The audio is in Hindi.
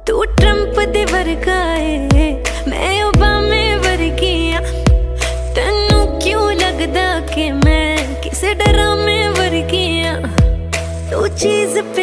तू ट्रंप दे वर्गा है, मैं ओबामे वर्गी आ। तेनू क्यों लगदा कि मैं किसे ड्रामे वर्गी आ? तू चीज पे